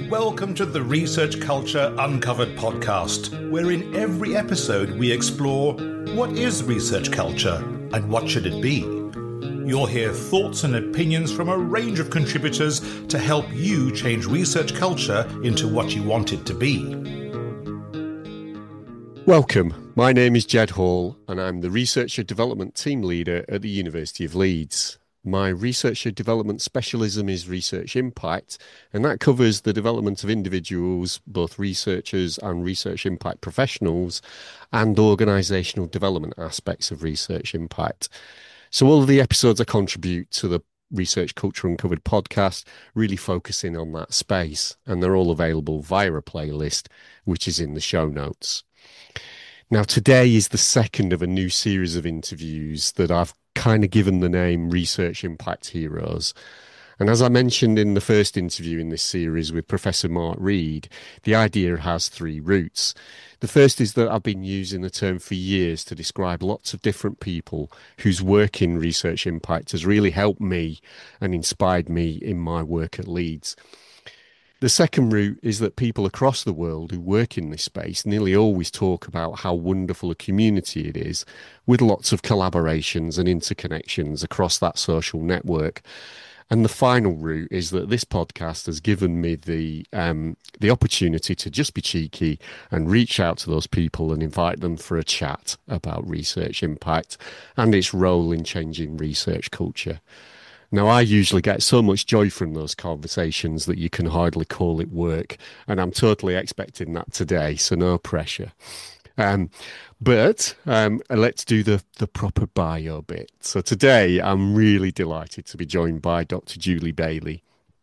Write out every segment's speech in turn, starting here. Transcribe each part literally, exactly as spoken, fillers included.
Welcome to the Research Culture Uncovered podcast, where in every episode we explore what is research culture and what should it be. You'll hear thoughts and opinions from a range of contributors to help you change research culture into what you want it to be. Welcome. My name is Jed Hall and I'm the Researcher Development Team Leader at the University of Leeds. My researcher development specialism is research impact, and that covers the development of individuals, both researchers and research impact professionals, and organisational development aspects of research impact. So all of the episodes I contribute to the Research Culture Uncovered podcast, really focusing on that space, and they're all available via a playlist, which is in the show notes. Now, today is the second of a new series of interviews that I've kind of given the name Research Impact Heroes. And as I mentioned in the first interview in this series with Professor Mark Reed, the idea has three roots. The first is that I've been using the term for years to describe lots of different people whose work in research impact has really helped me and inspired me in my work at Leeds. The second route is that people across the world who work in this space nearly always talk about how wonderful a community it is, with lots of collaborations and interconnections across that social network. And the final route is that this podcast has given me the um, the opportunity to just be cheeky and reach out to those people and invite them for a chat about research impact and its role in changing research culture. Now, I usually get so much joy from those conversations that you can hardly call it work, and I'm totally expecting that today, so no pressure. Um, but um, let's do the, the proper bio bit. So today, I'm really delighted to be joined by Doctor Julie Bailey.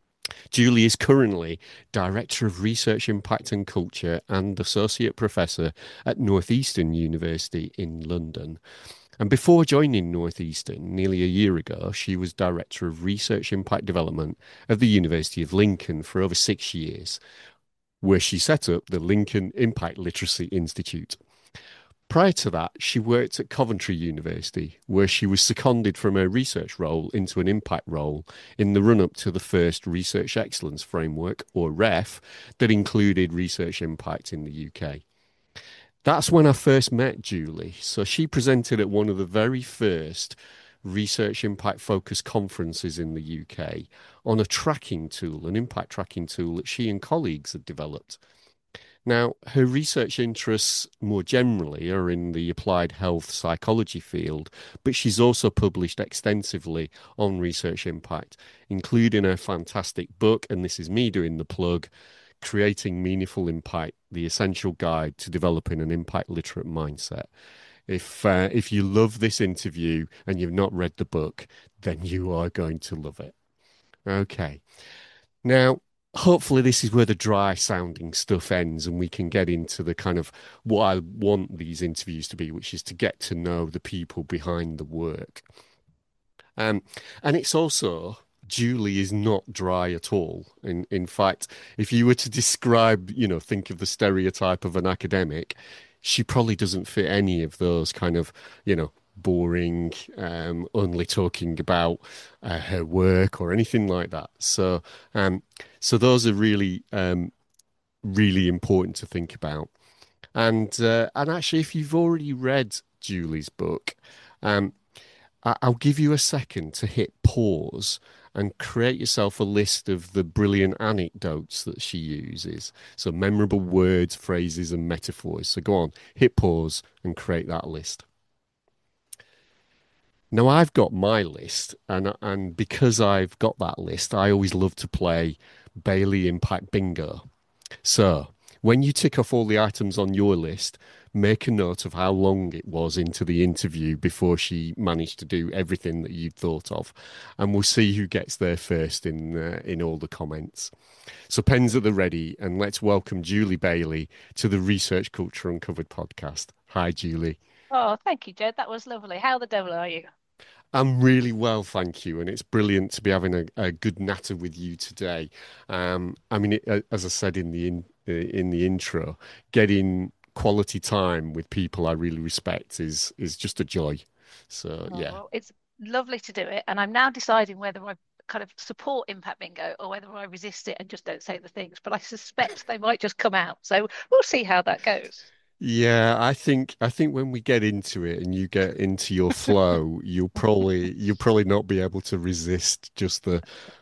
Julie is currently Director of Research Impact and Culture and Associate Professor at Northeastern University in London. And before joining Northeastern nearly a year ago, she was Director of Research Impact Development at the University of Lincoln for over six years, where she set up the Lincoln Impact Literacy Institute. Prior to that, she worked at Coventry University, where she was seconded from a research role into an impact role in the run-up to the first Research Excellence Framework, or R E F, that included research impact in the U K. That's when I first met Julie. So she presented at one of the very first research impact focused conferences in the U K on a tracking tool, an impact tracking tool that she and colleagues had developed. Now, her research interests more generally are in the applied health psychology field, but she's also published extensively on research impact, including her fantastic book, and this is me doing the plug, Creating Meaningful Impact, the Essential Guide to Developing an Impact Literate Mindset. If uh, if you love this interview and you've not read the book, then you are going to love it. Okay. Now, hopefully this is where the dry sounding stuff ends and we can get into the kind of what I want these interviews to be, which is to get to know the people behind the work. Um, and it's also... Julie is not dry at all. In in fact, if you were to describe, you know, think of the stereotype of an academic, she probably doesn't fit any of those kind of, you know, boring, um, only talking about uh, her work or anything like that. So, um, so those are really, um, really important to think about. And uh, and actually, if you've already read Julie's book, um, I- I'll give you a second to hit pause and create yourself a list of the brilliant anecdotes that she uses. So memorable words, phrases, and metaphors. So go on, hit pause and create that list. Now I've got my list, and and because I've got that list, I always love to play Bailey Impact Bingo. So when you tick off all the items on your list, make a note of how long it was into the interview before she managed to do everything that you'd thought of. And we'll see who gets there first in uh, in all the comments. So pens at the ready, and let's welcome Julie Bailey to the Research Culture Uncovered podcast. Hi, Julie. Oh, thank you, Jed. That was lovely. How the devil are you? I'm really well, thank you, and it's brilliant to be having a, a good natter with you today. Um, I mean, it, as I said in the in, uh, in the intro, getting quality time with people I really respect is is just a joy. So Oh, yeah, well, it's lovely to do it, and I'm now deciding whether I kind of support impact bingo or whether I resist it and just don't say the things. But I suspect they might just come out. So we'll see how that goes. Yeah, I think I think when we get into it and you get into your flow, you'll probably you'll probably not be able to resist just the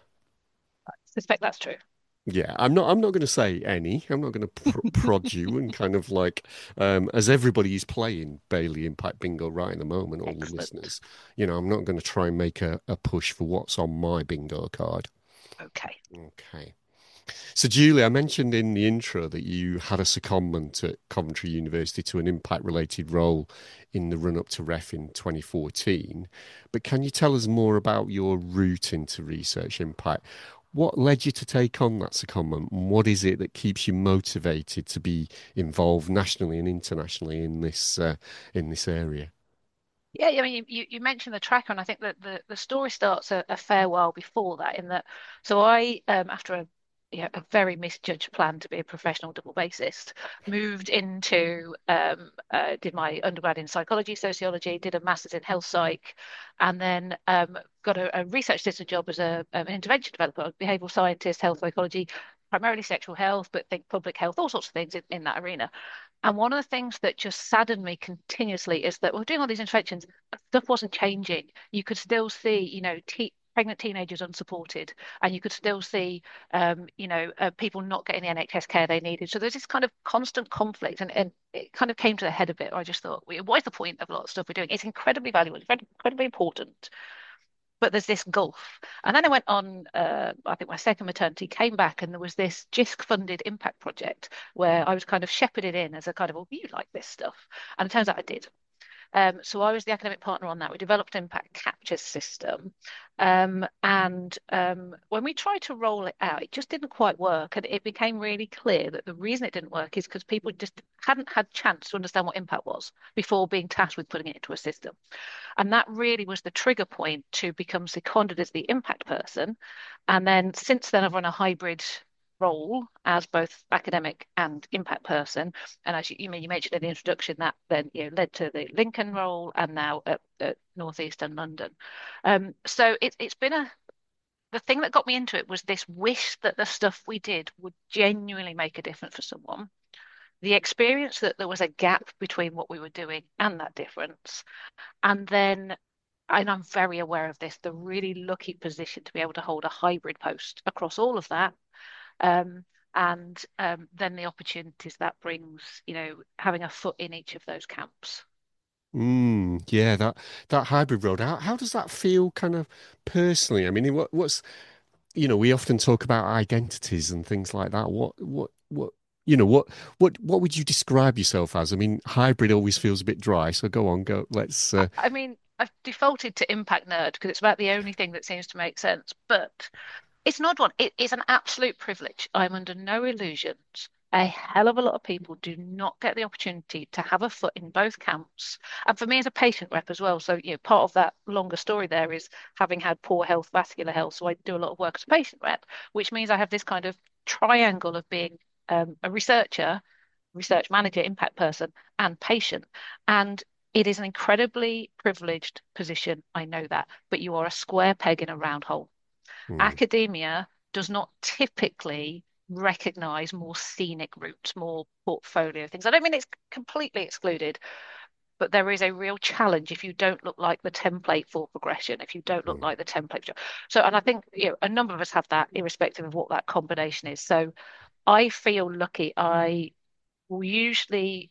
I suspect that's true. yeah. I'm not I'm not going to say any. I'm not going to pr prod you and kind of like um as everybody is playing Bailey Impact Bingo right in the moment, all the Excellent. listeners, you know, I'm not going to try and make a, a push for what's on my bingo card. Okay. Okay. So, Julie, I mentioned in the intro that you had a secondment at Coventry University to an impact related role in the run up to REF in twenty fourteen. But can you tell us more about your route into research impact? What led you to take on that secondment? And what is it that keeps you motivated to be involved nationally and internationally in this uh, in this area? Yeah, I mean, you, you mentioned the tracker, and I think that the, the story starts a, a fair while before that. In that, so I, um, after a you know, a very misjudged plan to be a professional double bassist, moved into, um, uh, did my undergrad in psychology, sociology, did a master's in health psych, and then um, got a, a research assistant job as a, um, an intervention developer, behavioral scientist, health psychology, primarily sexual health, but think public health, all sorts of things in, in that arena. And one of the things that just saddened me continuously is that we're doing all these interventions, stuff wasn't changing. You could still see, you know, te pregnant teenagers unsupported, and you could still see, um, you know, uh, people not getting the N H S care they needed. So there's this kind of constant conflict, and, and it kind of came to the head of it. I just thought, what is the point of a lot of stuff we're doing? It's incredibly valuable, it's incredibly important, but there's this gulf. And then I went on, uh, I think my second maternity, came back, and there was this JISC funded impact project where I was kind of shepherded in as a kind of, well, you like this stuff. And it turns out I did. Um, so I was the academic partner on that. We developed an impact capture system. Um, and um, when we tried to roll it out, it just didn't quite work. And it became really clear that the reason it didn't work is because people just hadn't had chance to understand what impact was before being tasked with putting it into a system. And that really was the trigger point to become seconded as the impact person. And then since then, I've run a hybrid role as both academic and impact person. And as you, you, you mentioned in the introduction, that then you know led to the Lincoln role and now at, at Northeast and London. Um, so it, it's been a the thing that got me into it was this wish that the stuff we did would genuinely make a difference for someone. The experience that there was a gap between what we were doing and that difference, and then, and I'm very aware of this, the really lucky position to be able to hold a hybrid post across all of that. Um, and um, then the opportunities that brings, you know, having a foot in each of those camps. Mm, yeah, that that hybrid road. How how does that feel, kind of personally? I mean, what what's you know, we often talk about identities and things like that. What what what you know, what what what would you describe yourself as? I mean, hybrid always feels a bit dry. So go on, go. Let's. I, Uh, I mean, I've defaulted to impact nerd because it's about the only thing that seems to make sense. But it's an odd one. It is an absolute privilege. I'm under no illusions. A hell of a lot of people do not get the opportunity to have a foot in both camps. And for me as a patient rep as well, so you know, part of that longer story there is having had poor health, vascular health. So I do a lot of work as a patient rep, which means I have this kind of triangle of being um, a researcher, research manager, impact person, and patient. And it is an incredibly privileged position. I know that, but you are a square peg in a round hole. mm, Academia does not typically recognize more scenic routes, more portfolio things. I don't mean it's completely excluded, but there is a real challenge if you don't look like the template for progression, if you don't look mm, like the template. So, and I think, you know, a number of us have that, irrespective of what that combination is. So I feel lucky. I will usually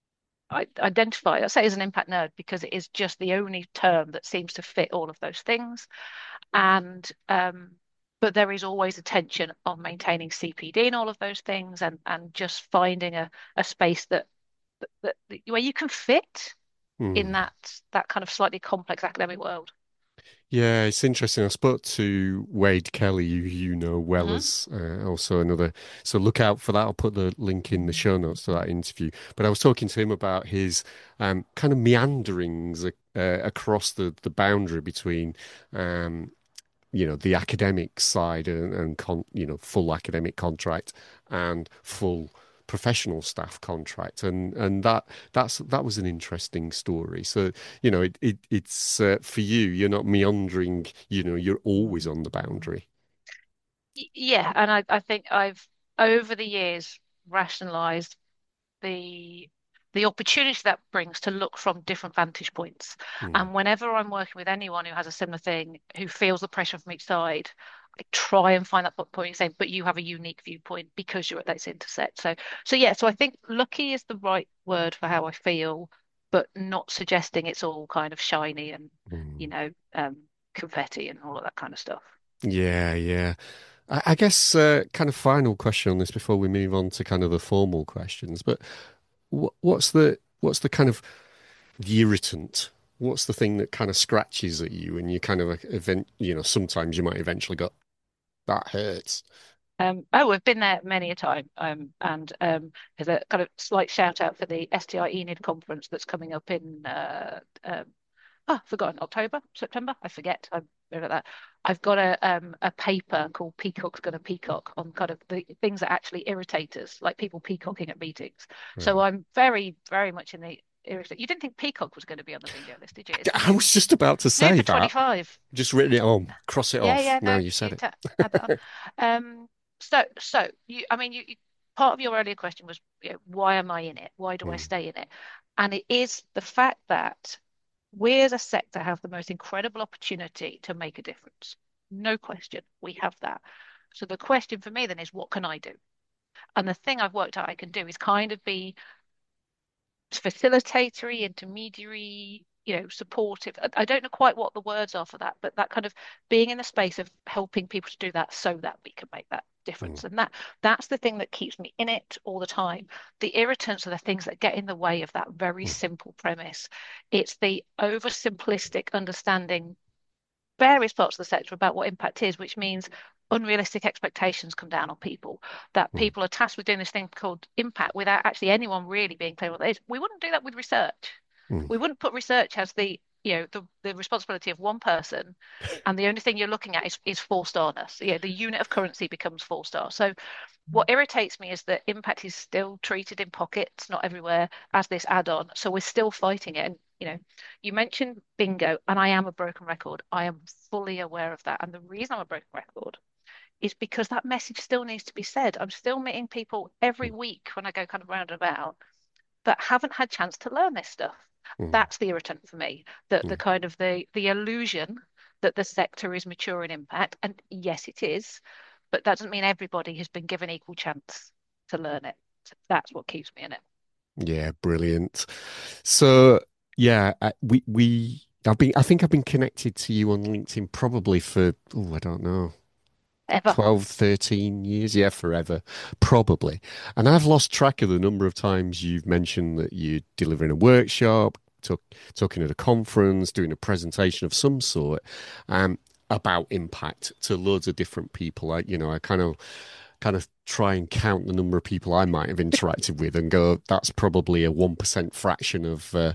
I identify, I say as an impact nerd because it is just the only term that seems to fit all of those things. And um, but there is always a tension of maintaining C P D and all of those things, and and just finding a, a space that, that, that where you can fit in mm. that that kind of slightly complex academic world. Yeah, it's interesting. I spoke to Wade Kelly, who you know well Hmm. as uh, also another. So look out for that. I'll put the link in the show notes to that interview. But I was talking to him about his um, kind of meanderings uh, across the the boundary between um, you know, the academic side and, and con, you know, full academic contract and full professional staff contract, and and that that's that was an interesting story. So you know, it, it it's uh, for you. You're not meandering. You know, you're always on the boundary. Y- Yeah, and I, I think I've over the years rationalized the the opportunity that brings to look from different vantage points. Mm, And whenever I'm working with anyone who has a similar thing, who feels the pressure from each side, I try and find that po- point saying, but you have a unique viewpoint because you're at this intersect. So so yeah, so I think lucky is the right word for how I feel, but not suggesting it's all kind of shiny and, you mm. know, um, confetti and all of that kind of stuff. Yeah, yeah. I, I guess uh, kind of final question on this before we move on to kind of the formal questions. But what, what's the what's the kind of the irritant? What's the thing that kind of scratches at you and you kind of like, event, you know, sometimes you might eventually go, that hurts. Um, oh, we've been there many a time. Um, and um, there's a kind of slight shout out for the S T I E N I D conference that's coming up in uh, um, oh, I've forgotten October, September. I forget. I'm bad at that. I've got a um a paper called Peacock's Gonna Peacock on kind of the things that actually irritate us, like people peacocking at meetings. So Right. I'm very, very much in the irritate. You didn't think Peacock was going to be on the bingo list, did you? It's I new, was just about to new say for that. twenty-five. Just written it on, cross it Yeah, off. yeah, Now no, you you said to add that on. Um, so, so you, I mean, you, you, part of your earlier question was, you know, why am I in it? Why do I it. stay in it? And it is the fact that we as a sector have the most incredible opportunity to make a difference. No question, we have that. So the question for me then is, what can I do? And the thing I've worked out I can do is kind of be facilitatory, intermediary, you know, supportive. I, I don't know quite what the words are for that, but that kind of being in the space of helping people to do that so that we can make that Mm, difference. And that that's the thing that keeps me in it all the time. The irritants are the things that get in the way of that very mm, simple premise. It's the oversimplistic understanding various parts of the sector about what impact is, which means unrealistic expectations come down on people, that mm, people are tasked with doing this thing called impact without actually anyone really being clear what that is. We wouldn't do that with research. mm, We wouldn't put research as the, you know, the, the responsibility of one person, and the only thing you're looking at is, is four starness. You know, the unit of currency becomes four star. So what irritates me is that impact is still treated in pockets, not everywhere, as this add-on. So we're still fighting it. And you know, you mentioned bingo, and I am a broken record. I am fully aware of that. And the reason I'm a broken record is because that message still needs to be said. I'm still meeting people every mm, week when I go kind of round and about that haven't had chance to learn this stuff. mm, That's the irritant for me. The the mm. kind of the the illusion that the sector is mature in impact, and yes, it is, but that doesn't mean everybody has been given equal chance to learn it. So that's what keeps me in it. Yeah, brilliant. So, yeah, I, we we I've been I think I've been connected to you on LinkedIn probably for oh, I don't know, Ever. twelve, thirteen years. Yeah, forever, probably. And I've lost track of the number of times you've mentioned that you're delivering a workshop, talk, talking at a conference, doing a presentation of some sort, um, about impact to loads of different people. I, you know, I kind of kind of try and count the number of people I might have interacted with and go, that's probably a one percent fraction of uh,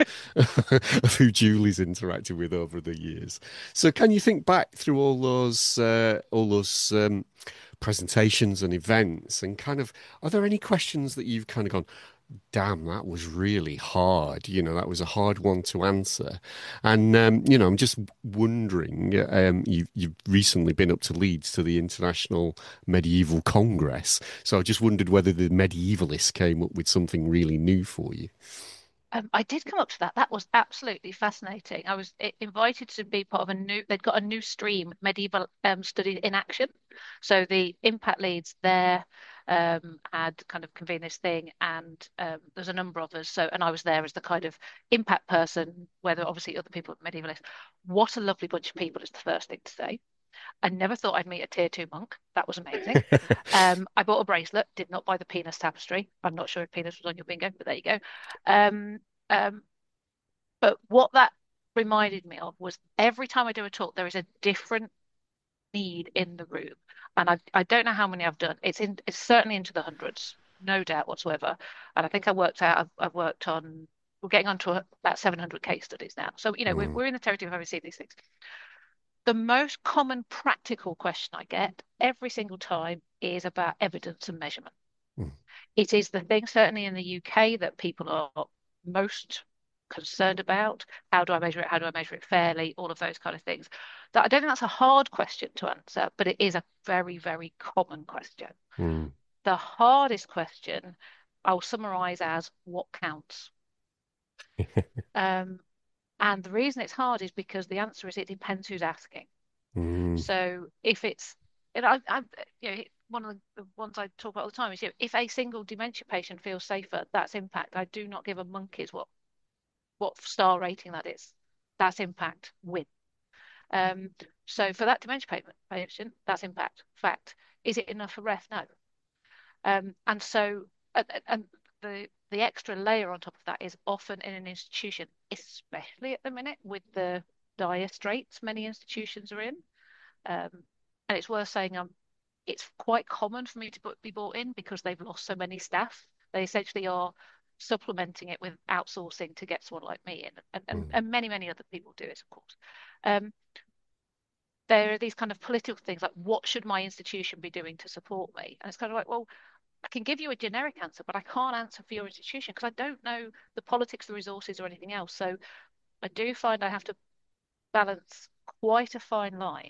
of who Julie's interacted with over the years. So can you think back through all those uh, all those um, presentations and events and kind of are there any questions that you've kind of gone, damn, that was really hard. You know, that was a hard one to answer. And um, you know, I'm just wondering. Um, you you've recently been up to Leeds to the International Medieval Congress, so I just wondered whether the medievalists came up with something really new for you. Um, I did come up to that. That was absolutely fascinating. I was i- invited to be part of a new, they'd got a new stream, medieval um, studies in action. So the impact leads there um, had kind of convened this thing, and um, there's a number of us. So, and I was there as the kind of impact person, where there were obviously other people at medievalists. What a lovely bunch of people is the first thing to say. I never thought I'd meet a tier two monk. That was amazing. Um, I bought a bracelet, did not buy the penis tapestry. I'm not sure if penis was on your bingo, but there you go. Um, um, but what that reminded me of was every time I do a talk, there is a different need in the room. And I I don't know how many I've done. It's in it's certainly into the hundreds, no doubt whatsoever. And I think I worked out I've, I've worked on we're getting on to a, about seven hundred case studies now. So, you know, we're, Mm, we're in the territory of having seen these things. The most common practical question I get every single time is about evidence and measurement. mm, It is the thing, certainly in the U K, that people are most concerned about. How do I measure it? How do I measure it fairly? All of those kind of things. That I don't think that's a hard question to answer, but it is a very, very common question. Mm. The hardest question I'll summarize as what counts. Um, and the reason it's hard is because the answer is it depends who's asking. Mm. So if it's, and I, I, you know, one of the, the ones I talk about all the time is, you know, if a single dementia patient feels safer, that's impact. I do not give a monkeys what what star rating that is. That's impact. Win. Um, so for that dementia patient, that's impact. Fact. Is it enough for ref? No. Um, and so, and, and the the extra layer on top of that is often in an institution, especially at the minute with the dire straits many institutions are in. Um, and it's worth saying, um, it's quite common for me to be brought in because they've lost so many staff. They essentially are supplementing it with outsourcing to get someone like me in, and, and, Mm. and many, many other people do it, of course. Um, there are these kind of political things like, what should my institution be doing to support me? And it's kind of like, well, I can give you a generic answer, but I can't answer for your institution because I don't know the politics, the resources, or anything else. So I do find I have to balance quite a fine line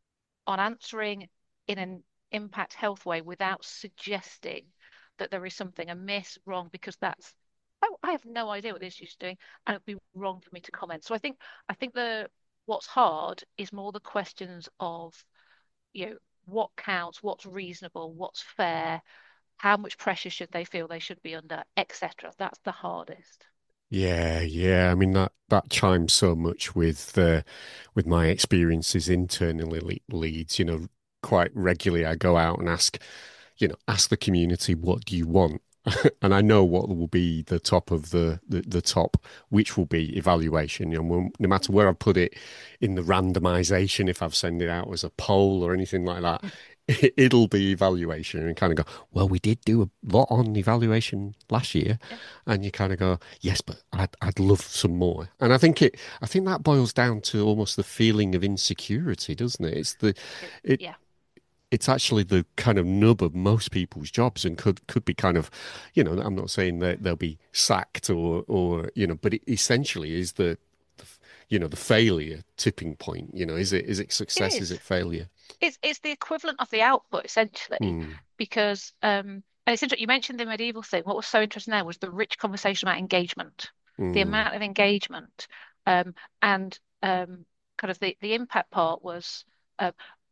on answering in an impact health way without suggesting that there is something amiss, wrong, because that's oh, I have no idea what this is doing, and it'd be wrong for me to comment. So I think I think the what's hard is more the questions of, you know, what counts, what's reasonable, what's fair, how much pressure should they feel they should be under, et cetera. That's the hardest. Yeah, yeah. I mean that that chimes so much with uh, with my experiences internally le- leads. You know, quite regularly I go out and ask, you know, ask the community, what do you want? And I know what will be the top of the, the, the top, which will be evaluation. You know, no matter where I put it in the randomization, if I've sent it out as a poll or anything like that, it, will be evaluation. And kind of go, well, we did do a lot on evaluation last year, Yeah. and you kind of go, yes, but I'd I'd love some more. And I think it, I think that boils down to almost the feeling of insecurity, doesn't it? It's the, It, it yeah. it's actually the kind of nub of most people's jobs and could could be kind of, you know, I'm not saying that they'll be sacked or or you know, but it essentially is the, the you know, the failure tipping point. You know, is it is it It success? Is is. it failure? It's it's the equivalent of the output essentially, Hmm. because um, and it's interesting. You mentioned the medieval thing. What was so interesting there was the rich conversation about engagement, the Hmm. amount of engagement, um, and um, kind of the the impact part was uh,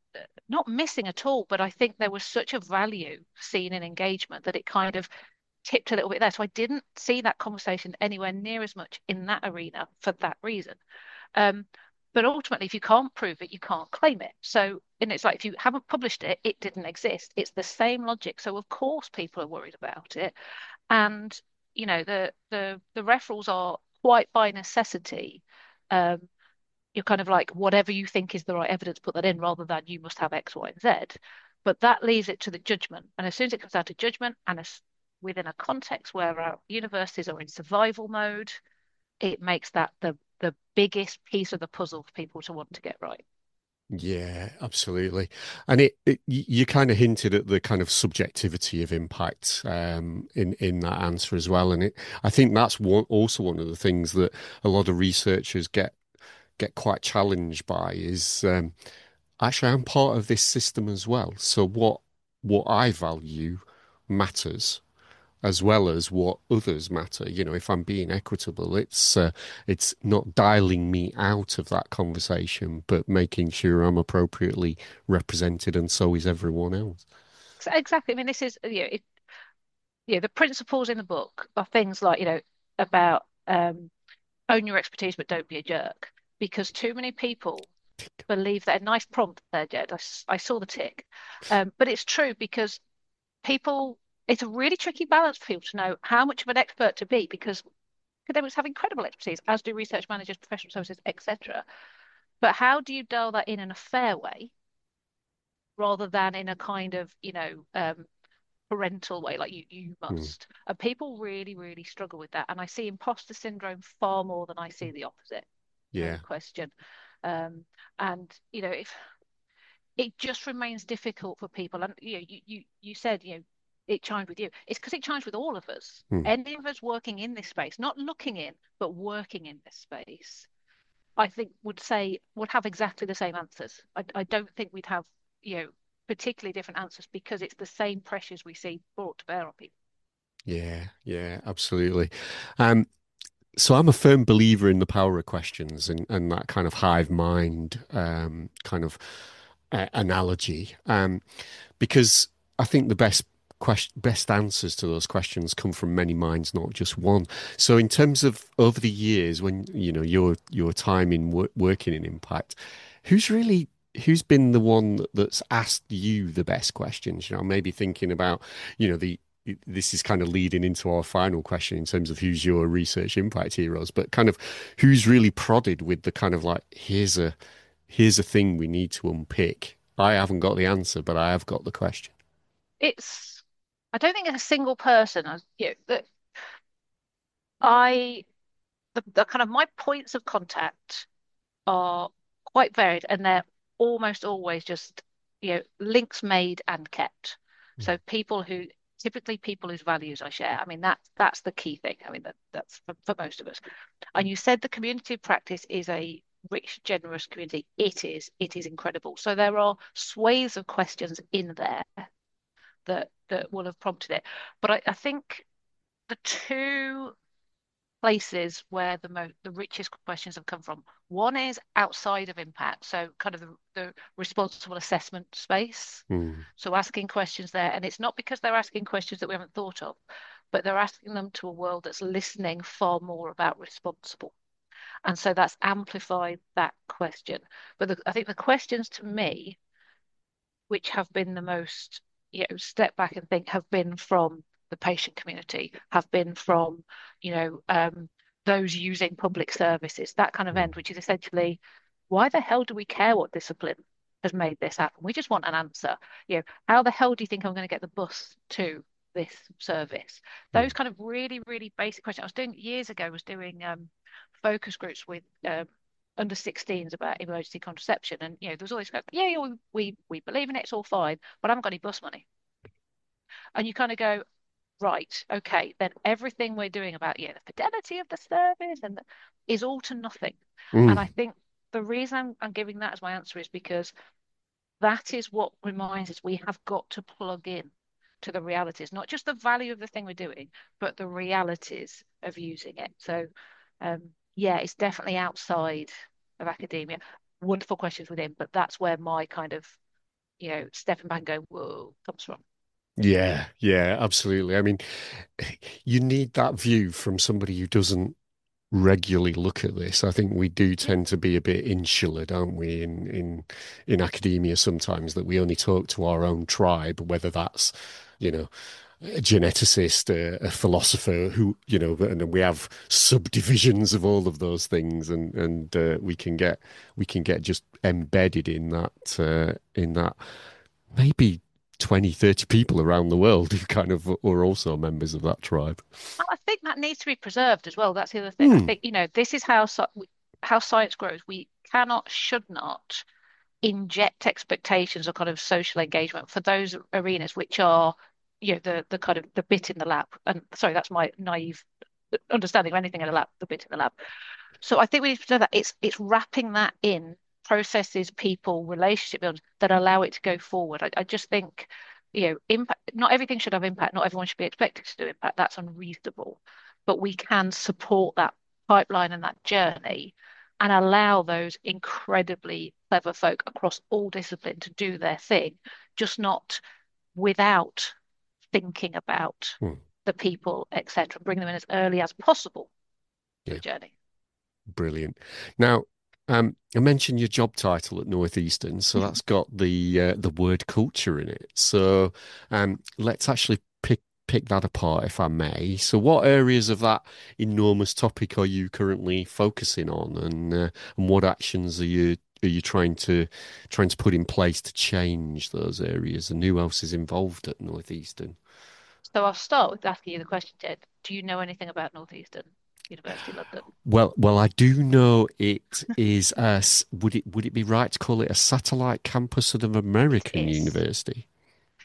not missing at all. But I think there was such a value seen in engagement that it kind of tipped a little bit there. So I didn't see that conversation anywhere near as much in that arena for that reason. Um, but ultimately, if you can't prove it, you can't claim it. So, and it's like if you haven't published it, it didn't exist. It's the same logic. So, of course, people are worried about it. And, you know, the the the referrals are quite by necessity. Um, you're kind of like whatever you think is the right evidence, put that in rather than you must have X, Y, and Z. But that leaves it to the judgment. And as soon as it comes down to judgment and as within a context where our universities are in survival mode, it makes that the the biggest piece of the puzzle for people to want to get right. Yeah, absolutely. And it, it you kind of hinted at the kind of subjectivity of impact um, in in that answer as well. And it, I think that's one, also one of the things that a lot of researchers get get quite challenged by is um, actually I'm part of this system as well. So what what I value matters as well as what others matter. You know, if I'm being equitable, it's uh, it's not dialing me out of that conversation, but making sure I'm appropriately represented, and so is everyone else. So exactly. I mean, this is you know, it, you know, the principles in the book are things like you know about um, own your expertise, but don't be a jerk. Because too many people believe that a nice prompt there, Jed. I, s- I saw the tick, um, but it's true because people. It's a really tricky balance for people to know how much of an expert to be because academics have incredible expertise, as do research managers, professional services, et cetera. But how do you dial that in in a fair way rather than in a kind of, you know, um, parental way, like you you Mm, must. And people really, really struggle with that. And I see imposter syndrome far more than I see the opposite. No yeah. question. Um, and you know, if it just remains difficult for people, and you know, you you, you said, you know, it chimed with you. It's because it chimes with all of us. Hmm. Any of us working in this space, not looking in, but working in this space, I think would say would have exactly the same answers. I, I don't think we'd have, you know, particularly different answers because it's the same pressures we see brought to bear on people. Yeah, yeah, absolutely. Um, so I'm a firm believer in the power of questions and, and that kind of hive mind um, kind of uh, analogy, um, because I think the best question, best answers to those questions come from many minds, not just one. So in terms of over the years, when you know your your time in wor working in Impact, who's really who's been the one that's asked you the best questions? You know, maybe thinking about, you know, the this is kind of leading into our final question in terms of who's your research impact heroes, but kind of who's really prodded with the kind of like, here's a here's a thing we need to unpick. I haven't got the answer, but I have got the question. It's I don't think it's a single person. I, you know, that I the, the kind of my points of contact are quite varied and they're almost always just, you know, links made and kept. So people who typically people whose values I share. I mean, that that's the key thing. I mean, that that's for, for most of us. And you said the community of practice is a rich, generous community. It is. It is incredible. So there are swathes of questions in there that that will have prompted it. But I, I think the two places where the most the richest questions have come from. One is outside of impact, so kind of the, the responsible assessment space. Mm. So asking questions there, and it's not because they're asking questions that we haven't thought of, but they're asking them to a world that's listening far more about responsible. And so that's amplified that question. But the, I think the questions to me, which have been the most, you know, step back and think, have been from the patient community, have been from, you know, um, those using public services, that kind of Mm. end, which is essentially, why the hell do we care what discipline has made this happen? We just want an answer. You know, how the hell do you think I'm going to get the bus to this service? Those Mm. kind of really, really basic questions. I was doing years ago, was doing um, focus groups with um, under sixteens about emergency contraception, and you know, there was always like, yeah, yeah, we, we we believe in it, it's all fine, but I haven't got any bus money. And you kind of go, right, okay, then everything we're doing about, yeah, the fidelity of the service and the, is all to nothing. And I Mm. think the reason I'm, I'm giving that as my answer is because that is what reminds us we have got to plug in to the realities, not just the value of the thing we're doing, but the realities of using it. So, um, yeah, it's definitely outside of academia. Wonderful questions within, but that's where my kind of, you know, stepping back and going, whoa, comes from. Yeah, yeah, absolutely. I mean, you need that view from somebody who doesn't regularly look at this. I think we do Yeah. tend to be a bit insular, don't we, in in in academia sometimes, that we only talk to our own tribe, whether that's, you know, a geneticist, a, a philosopher who, you know, and we have subdivisions of all of those things, and and uh, we can get we can get just embedded in that uh, in that maybe twenty, thirty people around the world who kind of are also members of that tribe. I think that needs to be preserved as well. That's the other thing. I Hmm. think, you know, this is how how science grows. We cannot, should not inject expectations or kind of social engagement for those arenas which are, you know, the the kind of the bit in the lab. And sorry, that's my naive understanding of anything in a lab, the bit in the lab. So I think we need to do that. It's it's wrapping that in processes, people, relationship building that allow it to go forward. I, I just think, you know, impact. Not everything should have impact. Not everyone should be expected to do impact. That's unreasonable. But we can support that pipeline and that journey and allow those incredibly clever folk across all discipline to do their thing, just not without thinking about Hmm. the people, et cetera. Bring them in as early as possible to Yeah. the journey. Brilliant. Now, um, I mentioned your job title at Northeastern, so that's got the uh, the word culture in it. So, um, let's actually pick pick that apart, if I may. So, what areas of that enormous topic are you currently focusing on, and uh, and what actions are you are you trying to trying to put in place to change those areas, and who else is involved at Northeastern? So I'll start with asking you the question, Jed. Do you know anything about Northeastern University London? Well, well, I do know it is a, s- would it would it be right to call it a satellite campus of an It American is. university?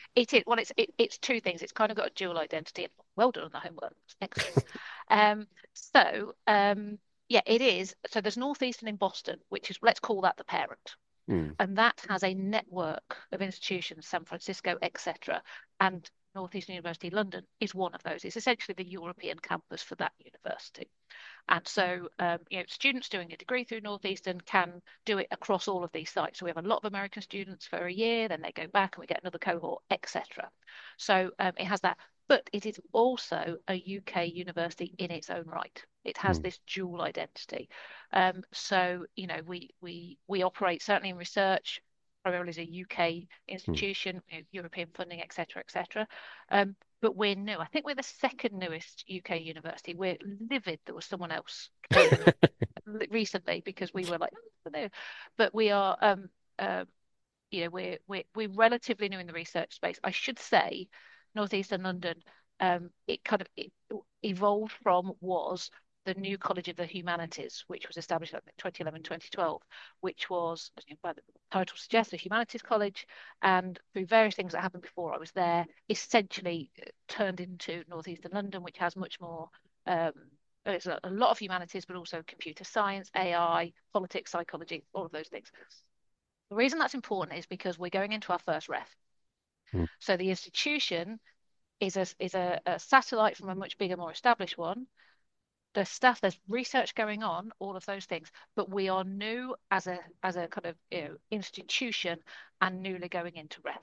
It is well, it's it, it's two things. It's kind of got a dual identity. Well done on the homework. Excellent. Um, so um, yeah, it is. So there's Northeastern in Boston, which is let's call that the parent, Mm, and that has a network of institutions, San Francisco, et cetera. And Northeastern University London is one of those. It's essentially the European campus for that university. And so, um, you know, students doing a degree through Northeastern can do it across all of these sites. So we have a lot of American students for a year, then they go back and we get another cohort, et cetera. So um, it has that, but it is also a U K university in its own right. It has mm, this dual identity. Um, so, you know, we we we operate certainly in research, primarily as a U K mm. institution, you know, European funding, et cetera, et cetera. Um, but we're new. I think we're the second newest U K university. We're livid there was someone else came in recently because we were like, oh, no. But we are, um, uh, you know, we're we're we're relatively new in the research space. I should say, Northeastern London, um, it kind of it evolved from was the new College of the Humanities, which was established in twenty eleven, twenty twelve, which was, as by the title suggests, a humanities college. And through various things that happened before I was there, essentially uh, turned into Northeastern London, which has much more. Um, it's a, a lot of humanities, but also computer science, A I, politics, psychology, all of those things. The reason that's important is because we're going into our first ref. Mm. So the institution is a is a, a satellite from a much bigger, more established one. There's stuff, there's research going on, all of those things, but we are new as a as a kind of you know institution and newly going into ref.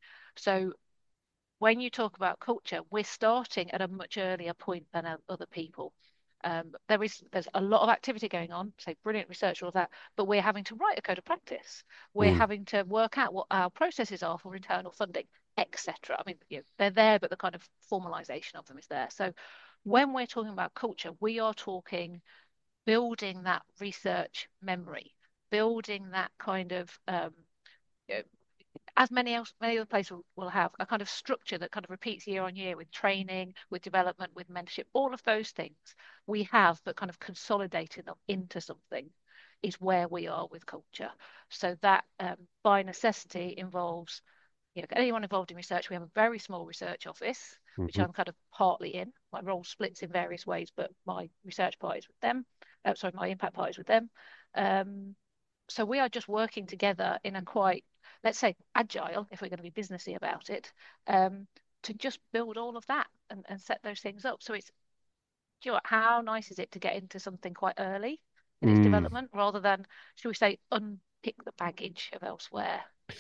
So when you talk about culture, we're starting at a much earlier point than other people. Um, there is there's a lot of activity going on, say brilliant research, all of that, but we're having to write a code of practice. We're Mm. having to work out what our processes are for internal funding, et cetera. I mean, you know, they're there, but the kind of formalization of them is there. So when we're talking about culture, we are talking building that research memory, building that kind of um, you know, as many else many other places will, will have a kind of structure that kind of repeats year on year with training, with development, with mentorship, all of those things we have, but kind of consolidating them into something is where we are with culture. So that um, by necessity involves you know anyone involved in research. We have a very small research office, which Mhm. I'm kind of partly in. My role splits in various ways, but my research part is with them. Uh, sorry, my impact part is with them. Um, so we are just working together in a quite, let's say, agile, if we're going to be businessy about it, um, to just build all of that and, and set those things up. So it's, do you know what, how nice is it to get into something quite early in its Mm. development rather than, should we say, unpick the baggage of elsewhere?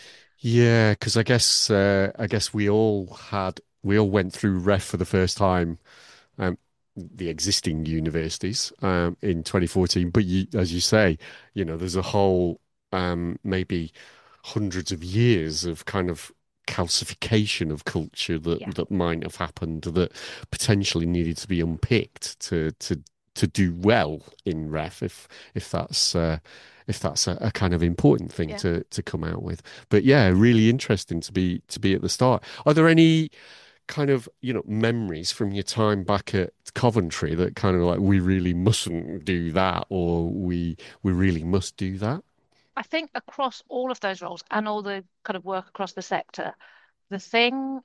Yeah, because I guess uh, I guess we all had we all went through ref for the first time, um, the existing universities um, in twenty fourteen. But you, as you say, you know, there's a whole um, maybe hundreds of years of kind of calcification of culture that Yeah. that might have happened that potentially needed to be unpicked to to to do well in ref if if that's uh, if that's a, a kind of important thing Yeah. to to come out with. But yeah, really interesting to be to be at the start. Are there any kind of, you know, memories from your time back at Coventry that kind of like we really mustn't do that or we we really must do that? I think across all of those roles and all the kind of work across the sector, the thing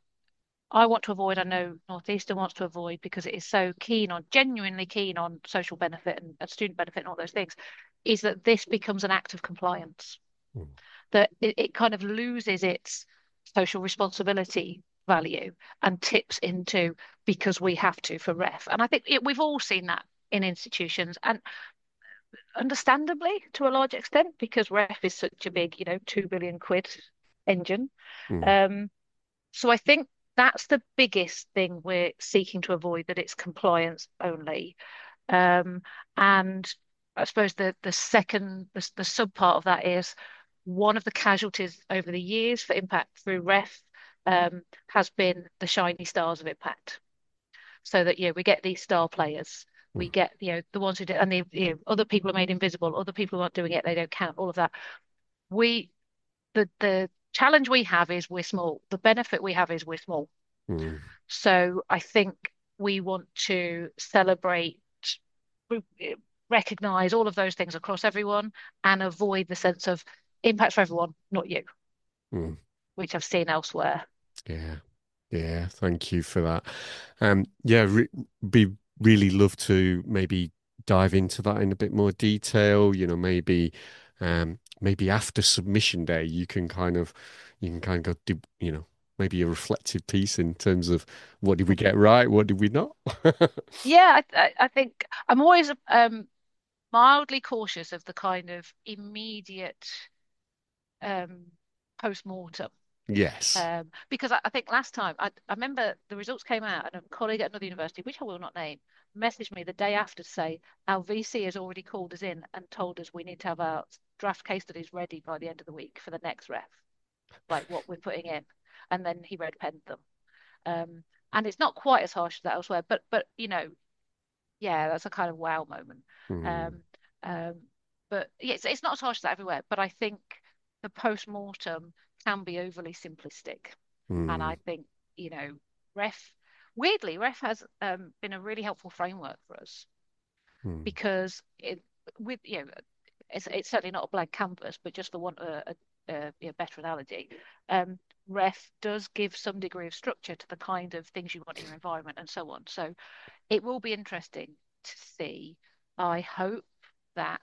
I want to avoid, I know Northeastern wants to avoid because it is so keen on, genuinely keen on social benefit and, and student benefit and all those things, is that this becomes an act of compliance, Mm. that it, it kind of loses its social responsibility value and tips into because we have to for ref. And I think it, we've all seen that in institutions and understandably to a large extent because ref is such a big, you know, two billion quid engine. Mm. Um, so I think that's the biggest thing we're seeking to avoid, that it's compliance only. Um, and I suppose the the second the, the sub part of that is one of the casualties over the years for impact through ref um, has been the shiny stars of impact. So that, you know, we get these star players, we Mm. get, you know, the ones who do, and the, you know, other people are made invisible, other people who aren't doing it, they don't count, all of that. We the the challenge we have is we're small. The benefit we have is we're small. Mm. So I think we want to celebrate, recognize all of those things across everyone and avoid the sense of impact for everyone, not you, Mm. which I've seen elsewhere. Yeah. Yeah. Thank you for that. Um, yeah, re be really love to maybe dive into that in a bit more detail. You know, maybe um maybe after submission day you can kind of you can kind of do, you know, maybe a reflective piece in terms of what did we get right, what did we not? Yeah, I, I I think I'm always um mildly cautious of the kind of immediate um post-mortem. Yes. Um, because I, I think last time I, I remember the results came out and a colleague at another university, which I will not name, messaged me the day after to say our V C has already called us in and told us we need to have our draft case studies ready by the end of the week for the next ref, like what we're putting in. And then he red penned them. Um, and it's not quite as harsh as that elsewhere, but but you know, yeah, that's a kind of wow moment. Mm, Um, um, but yeah, it's, it's not as harsh as that everywhere. But I think the post-mortem can be overly simplistic. And I mm, think, you know, ref, weirdly, ref has um, been a really helpful framework for us mm, because it, with, you know, it's, it's certainly not a blank canvas, but just for want a, a, a, better analogy, um, ref does give some degree of structure to the kind of things you want in your environment and so on. So it will be interesting to see. I hope that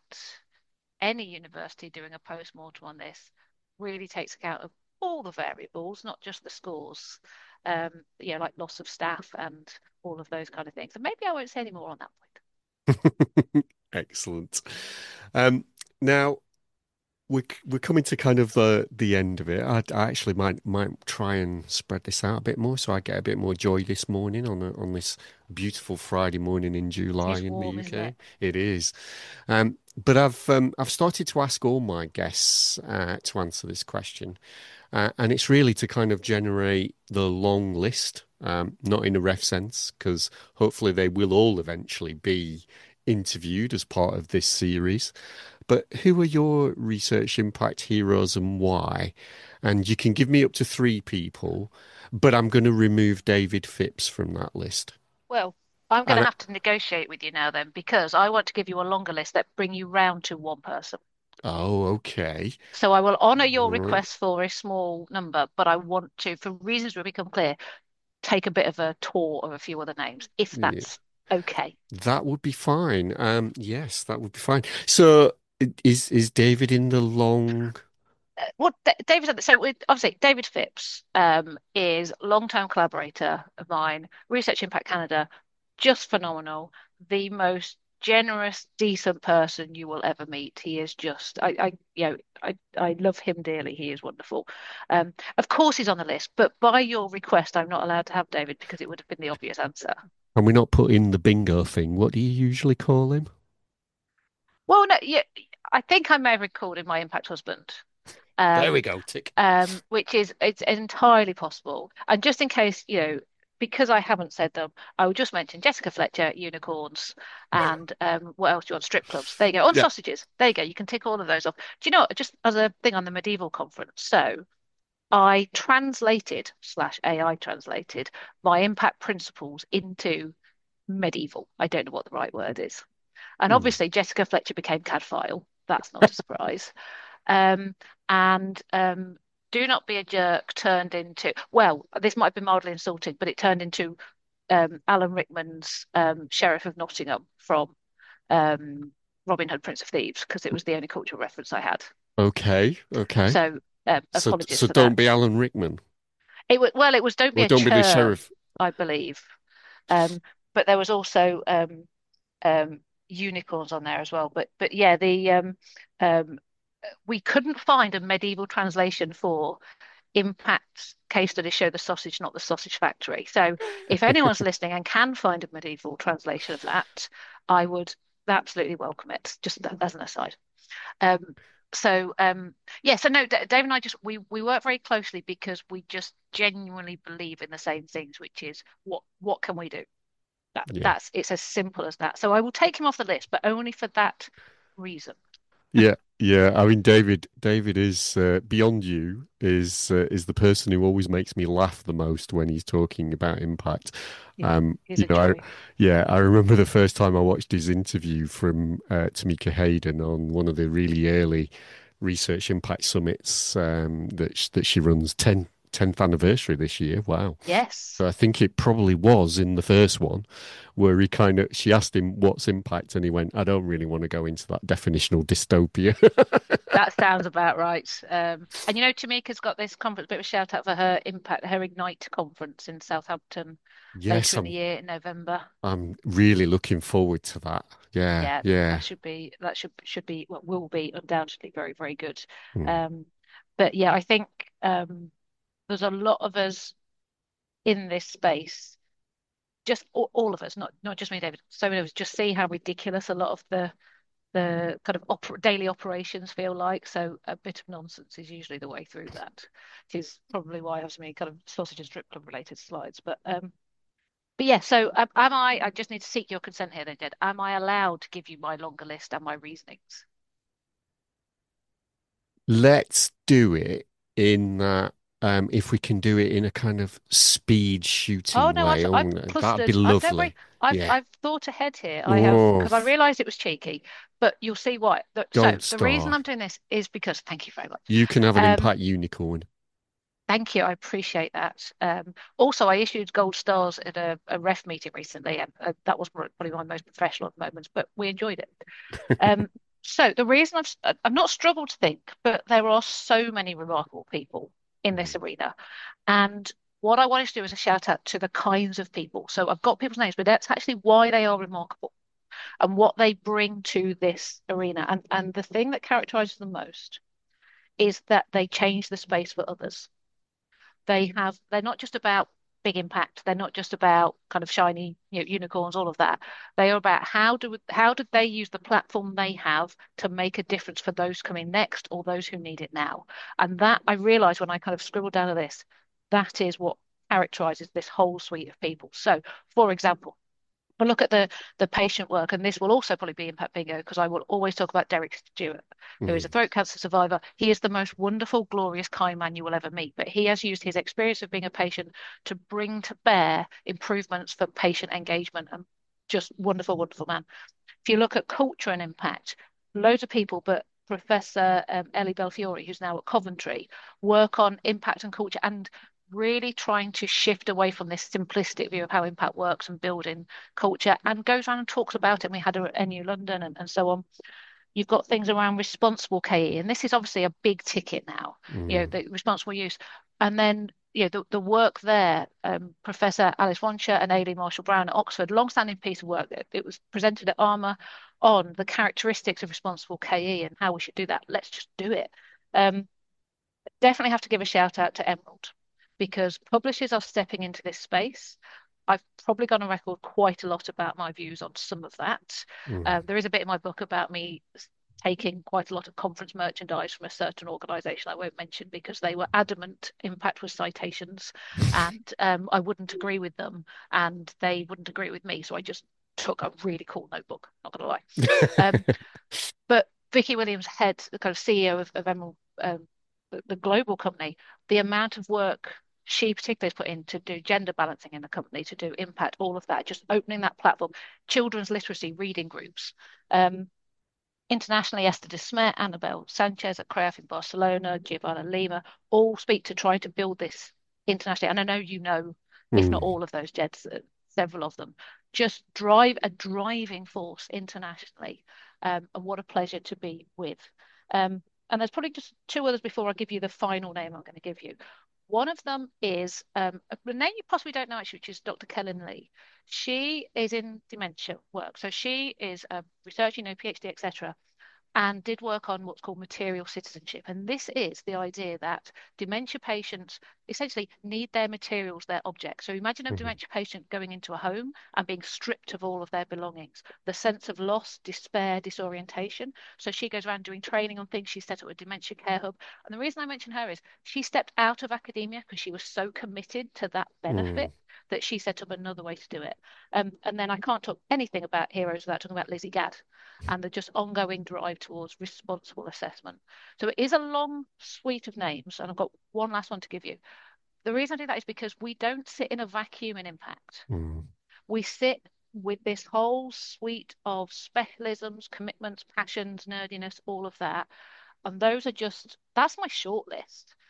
any university doing a post-mortem on this really takes account of all the variables, not just the scores, um, you know, like loss of staff and all of those kind of things. And maybe I won't say any more on that point. mm. Excellent. Um, now we're we're coming to kind of the the end of it. I, I actually might might try and spread this out a bit more so I get a bit more joy this morning on a, on this beautiful Friday morning in It July is in the warm, isn't it? U K. It is. Um, but I've um, I've started to ask all my guests uh, to answer this question, uh, and it's really to kind of generate the long list, um, not in a ref sense, because hopefully they will all eventually be interviewed as part of this series. But who are your research impact heroes and why? And you can give me up to three people, but I'm going to remove David Phipps from that list. Well, I'm going to And have to negotiate with you now then, because I want to give you a longer list that bring you round to one person. oh, okay. So I will honour your Right. request for a small number, but I want to, for reasons will become clear, take a bit of a tour of a few other names, if Yeah, that's okay. that would be fine. Um, yes, that would be fine. So i- is is David in the long? What D David said, so with, obviously David Phipps um, is long-term collaborator of mine, Research Impact Canada, just phenomenal, the most generous, decent person you will ever meet. He is just, I, I you know, I, I love him dearly. He is wonderful. Um, of course, he's on the list, but by your request, I'm not allowed to have David because it would have been the obvious answer. And we're not putting the bingo thing. What do you usually call him? Well, no, yeah, I think I may have recalled in my Impact Husband. There we Um, go, tick. um, which is it's entirely possible. And just in case, you know, because I haven't said them, I will just mention Jessica Fletcher, unicorns, and um, what else do you want? Strip clubs. There you go. On Yeah. sausages. There you go. You can tick all of those off. Do you know, what, just as a thing on the medieval conference, so I translated slash A I translated my impact principles into medieval. I don't know what the right word is. And Hmm. obviously Jessica Fletcher became Cadfile. That's not a surprise. Um, and um, Do Not Be a Jerk turned into, well, this might be mildly insulting, but it turned into um, Alan Rickman's um, Sheriff of Nottingham from um, Robin Hood, Prince of Thieves, because it was the only cultural reference I had. Okay. Okay. So um, So apologies so for don't that. be Alan Rickman. It was, well, it was Don't Be Or a don't be the Churn, sheriff. I believe. Um, but there was also um, um, unicorns on there as well. But but yeah, the um, um, we couldn't find a medieval translation for impact case studies show the sausage, not the sausage factory. So if anyone's listening and can find a medieval translation of that, I would absolutely welcome it, just as an aside. Um, so um, yeah, so no, D Dave and I just we we work very closely because we just genuinely believe in the same things, which is what what can we do? That Yeah. that's it's as simple as that. So I will take him off the list, but only for that reason. Yeah, yeah. I mean, David, David is uh, beyond you is uh, is the person who always makes me laugh the most when he's talking about impact. Yeah, Um, he's you a know, I, joy. yeah, I remember the first time I watched his interview from uh, Tamika Hayden on one of the really early research impact summits um, that sh that she runs ten tenth anniversary this year. Wow. Yes. So I think it probably was in the first one where he kind of, she asked him what's impact, and he went, I don't really want to go into that definitional dystopia. That sounds about right. Um, and you know, Tamika's got this conference, bit of a shout out for her Impact, her Ignite conference in Southampton Yes, later in the I'm year in November. I'm really looking forward to that. Yeah, Yeah, that yeah. should be that should should be what will be undoubtedly very, very good. Mm. Um, but yeah, I think um, there's a lot of us in this space, just all, all of us, not not just me, David. So many of us just see how ridiculous a lot of the the kind of oper daily operations feel like. So a bit of nonsense is usually the way through that. Which is probably why I have so many kind of sausage and strip club related slides. But um, but yeah. So um, am I? I just need to seek your consent here, then, Jed. Am I allowed to give you my longer list and my reasonings? Let's do it in that. Um, if we can do it in a kind of speed Oh shooting no, I've way, oh, I've that'd be clustered. I don't worry. lovely. I've Yeah. I've thought ahead here. I have Oh, because I realised it was cheeky, but you'll see why. The- So gold the reason star. I'm doing this is because thank you very much. You can have an Um, impact unicorn. Thank you. I appreciate that. Um, also, I issued gold stars at a, a ref meeting recently, and uh, that was probably my most professional moments, but we enjoyed it. Um, so the reason I've s- uh, I've not struggled to think, but there are so many remarkable people in this Mm, arena, and what I wanted to do is a shout out to the kinds of people. So I've got people's names, but that's actually why they are remarkable and what they bring to this arena. And and the thing that characterizes them most is that they change the space for others. They have, they're not just about big impact. They're not just about kind of shiny, you know, unicorns, all of that. They are about how do how did they use the platform they have to make a difference for those coming next or those who need it now. And that I realized when I kind of scribbled down a list, that is what characterizes this whole suite of people. So, for example, but look at the the patient work, and this will also probably be Impact Bingo because I will always talk about Derek Stewart, who is a mm, throat cancer survivor. He is the most wonderful, glorious, kind man you will ever meet, but he has used his experience of being a patient to bring to bear improvements for patient engagement and just wonderful, wonderful man. If you look at culture and impact, loads of people, but Professor um, Ellie Belfiore, who's now at Coventry, work on impact and culture and really trying to shift away from this simplistic view of how impact works and building culture and goes around and talks about it. And we had her at N U London and, and so on. You've got things around responsible K E, and this is obviously a big ticket now, you know, mm, the responsible use. And then, you know, the, the work there, um, Professor Alice Wonsher and Aileen Marshall-Brown at Oxford, long-standing piece of work. It, it was presented at ARMA on the characteristics of responsible K E and how we should do that. Let's just do it. Um, Definitely have to give a shout out to Emerald because publishers are stepping into this space. I've probably gone on record quite a lot about my views on some of that. mm. Uh, there is a bit in my book about me taking quite a lot of conference merchandise from a certain organization I won't mention because they were adamant impact was citations and um, I wouldn't agree with them and they wouldn't agree with me. So I just took a really cool notebook, not gonna lie. Um, but Vicky Williams, head, the kind of C E O of, of Emerald, um, the, the global company, the amount of work she particularly has put in to do gender balancing in the company, to do impact, all of that, just opening that platform, children's literacy reading groups. Um, Internationally, Esther de Smet, Annabel Sanchez at CREAF in Barcelona, Giovanna Lima, all speak to try to build this internationally. And I know you know, if not Mm. all of those Jeds, uh, several of them, just drive a driving force internationally. Um, and what a pleasure to be with. Um, and there's probably just two others before I give you the final name I'm going to give you. One of them is um, a name you possibly don't know actually, which is Doctor Kellen Lee. She is in dementia work. So she is a researcher, you know, PhD, et cetera, and did work on what's called material citizenship. And this is the idea that dementia patients essentially need their materials, their objects. So imagine a Mhm. dementia patient going into a home and being stripped of all of their belongings, the sense of loss, despair, disorientation. So she goes around doing training on things. She set up a dementia care hub. And the reason I mention her is she stepped out of academia because she was so committed to that Mm. benefit that she set up another way to do it. Um, and then I can't talk anything about heroes without talking about Lizzie Gadd and the just ongoing drive towards responsible assessment. So it is a long suite of names, and I've got one last one to give you. The reason I do that is because we don't sit in a vacuum in impact. Mm. We sit with this whole suite of specialisms, commitments, passions, nerdiness, all of that. And those are just, that's my short list.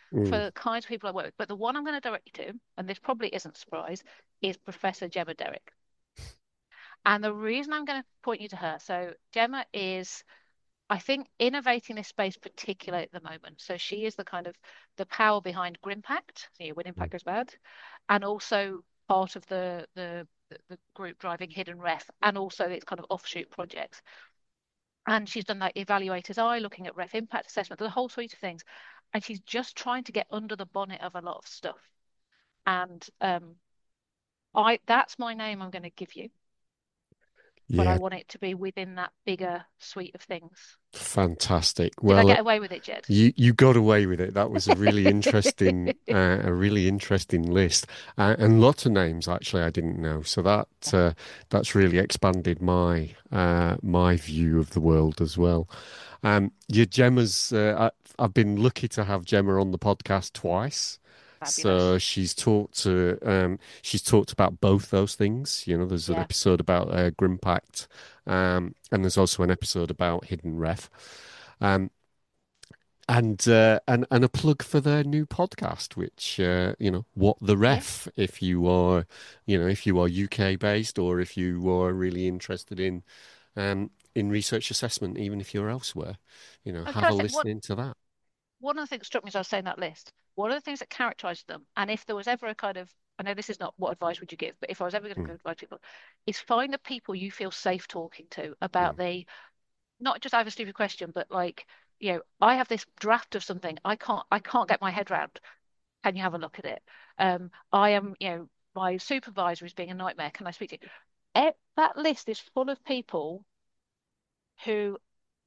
for Mm. the kinds of people I work with. But the one I'm going to direct you to, and this probably isn't a surprise, is Professor Gemma Derrick. And the reason I'm going to point you to her, so Gemma is, I think, innovating this space particularly at the moment. So she is the kind of the power behind Grimpact, you know, when Mm. impact goes bad, and also part of the the the group driving Hidden Ref, and also its kind of offshoot projects. And she's done that Evaluator's Eye, looking at ref impact assessment, the whole suite of things. And she's just trying to get under the bonnet of a lot of stuff. And um, I that's my name I'm going to give you, but I Yeah, want it to be within that bigger suite of things. fantastic. Did I Well, get away with it, Jed? You you got away with it. That was a really interesting, uh, a really interesting list, uh, and lots of names actually I didn't know. So that uh, that's really expanded my uh, my view of the world as well. Um, your Gemma's, uh, I, I've been lucky to have Gemma on the podcast twice. So Fabulous. she's talked to um, she's talked about both those things. You know, there's an Yeah. episode about uh, Grimpact, um, and there's also an episode about Hidden Ref. Um, and uh, and and a plug for their new podcast, which uh, you know, what the Yeah. ref. If you are, you know, if you are U K based, or if you are really interested in um, in research assessment, even if you're elsewhere, you know, I'm have trying a to think what listen into that. one of the things that struck me as I was saying that list, one of the things that characterized them, and if there was ever a kind of, I know this is not what advice would you give, but if I was ever going to Mm, give advice to people, is find the people you feel safe talking to about mm, the, not just I have a stupid question, but like, you know, I have this draft of something I can't I can't get my head around. Can you have a look at it? Um, I am, you know, my supervisor is being a nightmare. Can I speak to you? Eh, that list is full of people who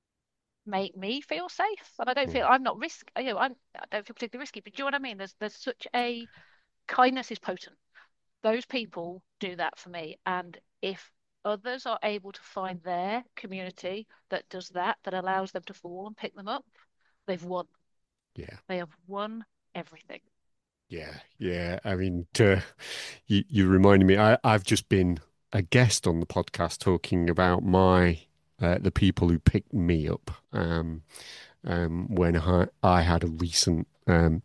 make me feel safe, and I don't mm. feel I'm not risk. You know, I'm I don't feel particularly risky. But do you know what I mean? There's there's such a kindness is potent. Those people do that for me, and if others are able to find their community that does that, that allows them to fall and pick them up, they've won. Yeah, They have won everything. yeah, yeah. I mean, uh, you you reminded me. I I've just been a guest on the podcast talking about my uh, the people who picked me up. Um, um, when I, I had a recent um,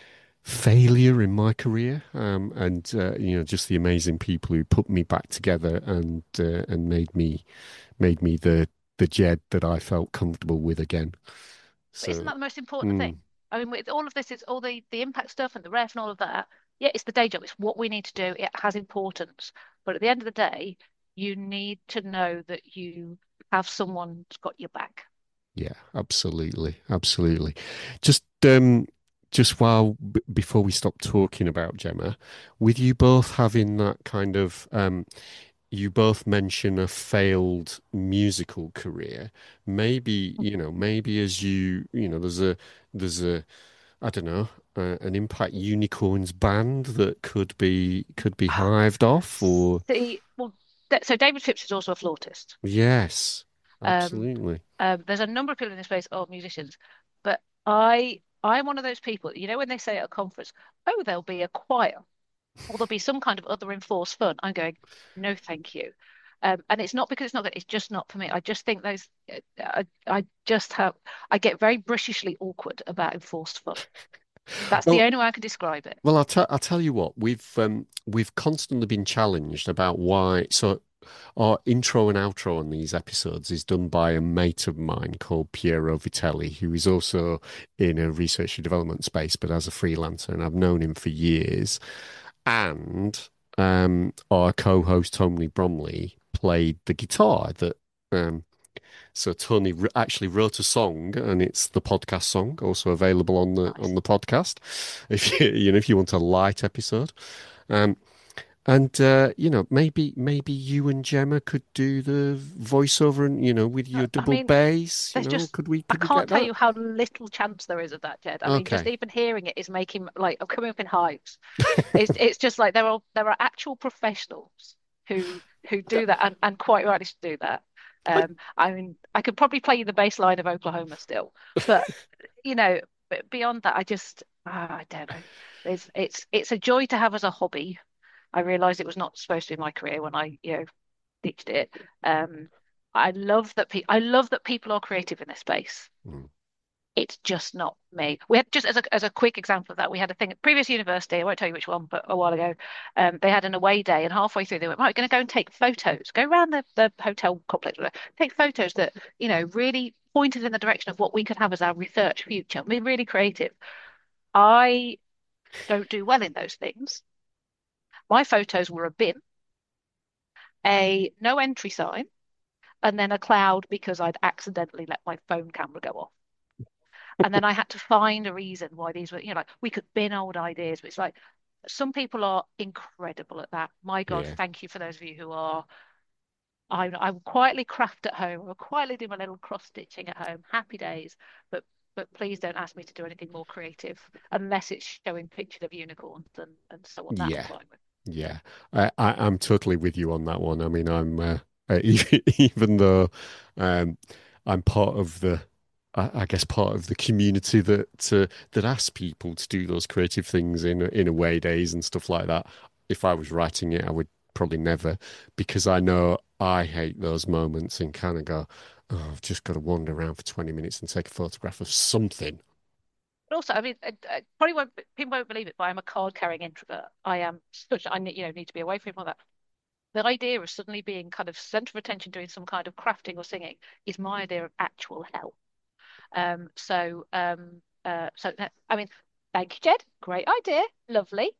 failure in my career, um, and uh, you know, just the amazing people who put me back together and uh, and made me made me the the Jed that I felt comfortable with again. But isn't So, that the most important mm, thing? I mean, with all of this, it's all the the impact stuff and the ref and all of that. Yeah, it's the day job. It's what we need to do. It has importance. But at the end of the day, you need to know that you have someone who's got your back. yeah, absolutely, absolutely. Just um, just while b before we stop talking about Gemma, with you both having that kind of um, you both mention a failed musical career. Maybe, you know, maybe as you, you know, there's a, there's a, I don't know, uh, an Impact Unicorns band that could be, could be hived off or, See, well, th- so David Phipps is also a flautist. yes, Um, absolutely. um, there's a number of people in this space are musicians, but I I'm one of those people, you know, when they say at a conference, oh, there'll be a choir or there'll be some kind of other enforced fun. I'm going, no, thank you. Um, and it's not because it's not good, it's just not for me. I just think those, uh, I, I just have, I get very Britishly awkward about enforced fun. That's the Well, only way I can describe it. well, I'll tell I'll tell you what, we've um we've constantly been challenged about why. So our intro and outro on these episodes is done by a mate of mine called Piero Vitelli, who is also in a research and development space, but as a freelancer, and I've known him for years. And um, our co-host Tony Bromley played the guitar that um, so Tony r- actually wrote a song, and it's the podcast song, also available on the on Nice. the podcast. If you you know if you want a light episode, um, and uh, you know maybe maybe you and Gemma could do the voiceover, and you know with Uh, your I double mean, bass, you there's know just, could we I could we can't get tell that? you how little chance there is of that, Jed. I mean, just Okay. even hearing it is making like I'm coming up in hives. It's it's just like there are there are actual professionals who who do that and, and quite rightly should do that. I, Um, I mean, I could probably play you the bass line of Oklahoma still, but you know, but beyond that, I just ah, I don't know. It's it's it's a joy to have as a hobby. I realized it was not supposed to be my career when I, you know, ditched it. Um, I love that pe I love that people are creative in this space. Mm. It's just not me. We had just as a as a quick example of that, we had a thing at previous university. I won't tell you which one, but a while ago, um, they had an away day, and halfway through they went, right, we're going to go and take photos, go around the the hotel complex, take photos that you know really pointed in the direction of what we could have as our research future. We're really creative. I don't do well in those things. My photos were a bin, a no entry sign, and then a cloud because I'd accidentally let my phone camera go off. And then I had to find a reason why these were, you know, like we could bin old ideas, but it's like some people are incredible at that. My God, Yeah. thank you for those of you who are. I I will quietly craft at home. I will quietly do my little cross stitching at home. Happy days. But but please don't ask me to do anything more creative unless it's showing pictures of unicorns and, and so on. That I'm Yeah. fine with. Yeah. I, I, I'm totally with you on that one. I mean, I'm uh, uh, even, even though um, I'm part of the, I, I guess part of the community that uh, that asks people to do those creative things in in away days and stuff like that. If I was writing it, I would probably never, because I know I hate those moments and kind of go, oh, I've just got to wander around for twenty minutes and take a photograph of something. But also, I mean, I, I probably won't, people won't believe it, but I'm a card-carrying introvert. I am such, I ne- you know, need to be away from all that. The idea of suddenly being kind of center of attention doing some kind of crafting or singing is my idea of actual hell. Um, so, um, uh, so uh, I mean, thank you, Jed. Great idea. Lovely.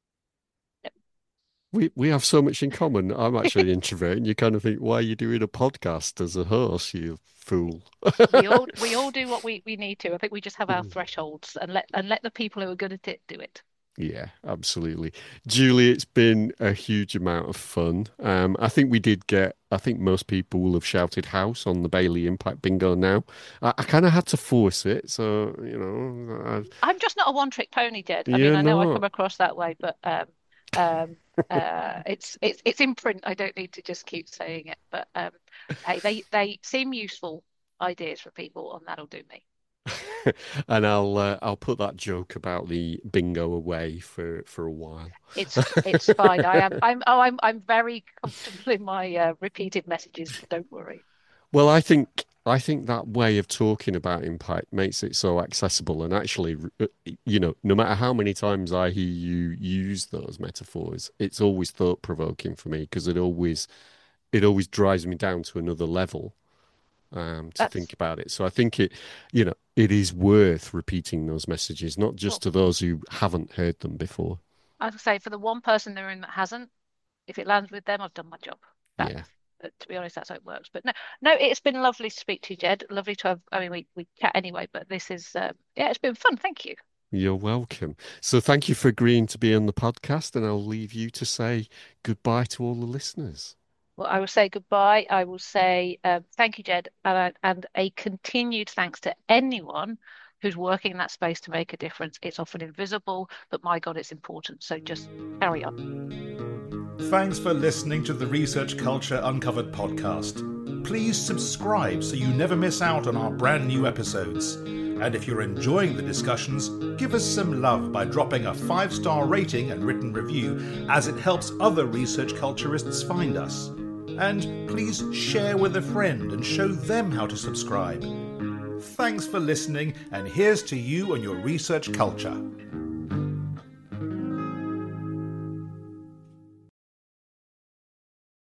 We we have so much in common. I'm actually an introvert, and you kind of think, why are you doing a podcast as a host, you fool? We all we all do what we, we need to. I think we just have our thresholds and let and let the people who are good at it do it. Yeah, absolutely. Julie, it's been a huge amount of fun. Um, I think we did get, I think most people will have shouted house on the Bailey Impact Bingo now. I, I kind of had to force it, so, you know, I'm just not a one-trick pony, Jed. I, I mean, you're I know I not. come across that way, but um, um, uh, it's it's it's in print. I don't need to just keep saying it. But um, hey, they they seem useful ideas for people, and that'll do me. And I'll uh, I'll put that joke about the bingo away for for a while. It's it's fine. I am I'm oh I'm I'm very comfortable in my uh, repeated messages. Don't worry. Well, I think I think that way of talking about impact makes it so accessible. And actually, uh, you know, no matter how many times I hear you use those metaphors, it's always thought provoking for me because it always it always drives me down to another level um, to That's think about it. So I think it, you know, it is worth repeating those messages, not just well, to those who haven't heard them before. as I say, for the one person in the room that hasn't, if it lands with them, I've done my job. That's Yeah. uh, to be honest, that's how it works. But no, no, it's been lovely to speak to you, Jed. Lovely to have. I mean, we we chat anyway, but this is uh, yeah, it's been fun. Thank you. You're welcome. So thank you for agreeing to be on the podcast, and I'll leave you to say goodbye to all the listeners. Well, I will say goodbye. I will say um, thank you, Jed, and, and a continued thanks to anyone who's working in that space to make a difference. It's often invisible, but my God, it's important. So just carry on. Thanks for listening to the Research Culture Uncovered podcast. Please subscribe so you never miss out on our brand new episodes. And if you're enjoying the discussions, give us some love by dropping a five-star rating and written review, as it helps other research culturists find us. And please share with a friend and show them how to subscribe. Thanks for listening, and here's to you and your research culture.